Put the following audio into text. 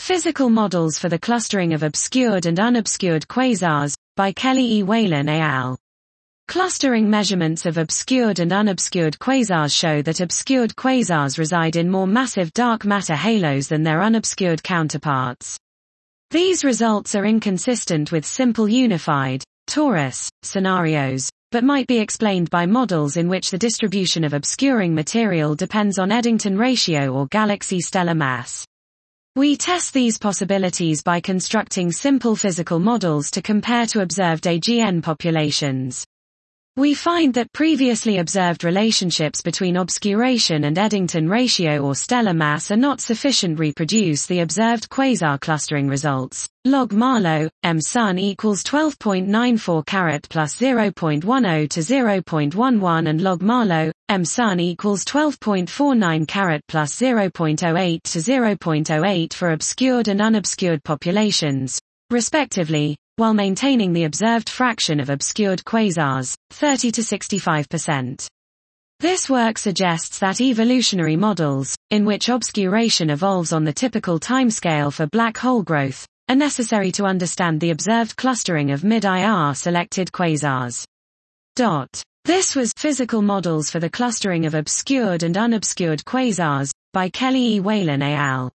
Physical Models for the Clustering of Obscured and Unobscured Quasars, by Kelly E. Whalen et al. Clustering measurements of obscured and unobscured quasars show that obscured quasars reside in more massive dark matter halos than their unobscured counterparts. These results are inconsistent with simple unified, torus, scenarios, but might be explained by models in which the distribution of obscuring material depends on Eddington ratio or galaxy stellar mass. We test these possibilities by constructing simple physical models to compare to observed AGN populations. We find that previously observed relationships between obscuration and Eddington ratio or stellar mass are not sufficient to reproduce the observed quasar clustering results. Log Marlow, M Sun equals 12.94 carat plus 0.10 to 0.11 and log Marlow, M Sun equals 12.49 carat plus 0.08 to 0.08 for obscured and unobscured populations, respectively, while maintaining the observed fraction of obscured quasars, 30 to 65%. This work suggests that evolutionary models, in which obscuration evolves on the typical timescale for black hole growth, are necessary to understand the observed clustering of mid-IR selected quasars. This was Physical Models for the Clustering of Obscured and Unobscured Quasars, by Kelly E. Whalen et al.